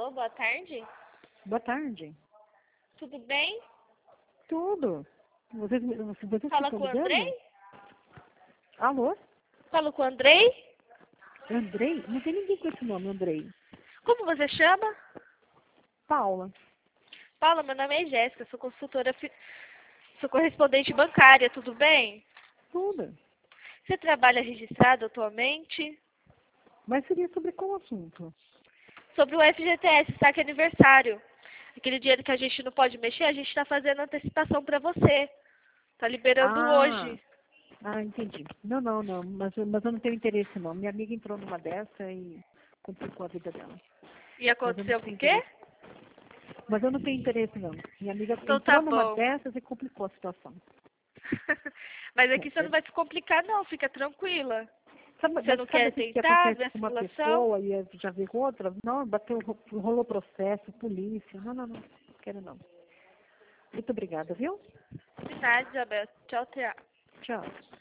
Alô, boa tarde. Boa tarde. Tudo bem? Tudo. Vocês Fala ficam com o ligando? Andrei? Alô? Falo com o Andrei? Andrei? Não tem ninguém com esse nome, Andrei. Como você chama? Paula. Paula, meu nome é Jéssica, sou consultora, sou correspondente bancária, tudo bem? Tudo. Você trabalha registrado atualmente? Mas seria sobre qual assunto? Sobre o FGTS, saque aniversário. Aquele dinheiro que a gente não pode mexer, a gente está fazendo antecipação para você. Tá liberando hoje. Entendi. Não. Mas eu não tenho interesse, não. Minha amiga entrou numa dessa e complicou a vida dela. E aconteceu com o quê? Mas eu não tenho interesse, não. Minha amiga Então tá entrou numa bom. dessas e complicou a situação. Mas aqui você não vai se complicar não, fica tranquila. Sabe, Você não quer o que tentar acontece ver a com uma simulação? pessoa e já vê com outra? Não, rolou processo, polícia. Não. Quero não. Muito obrigada, viu? De nada, Isabel. Tchau, tchau. Tchau.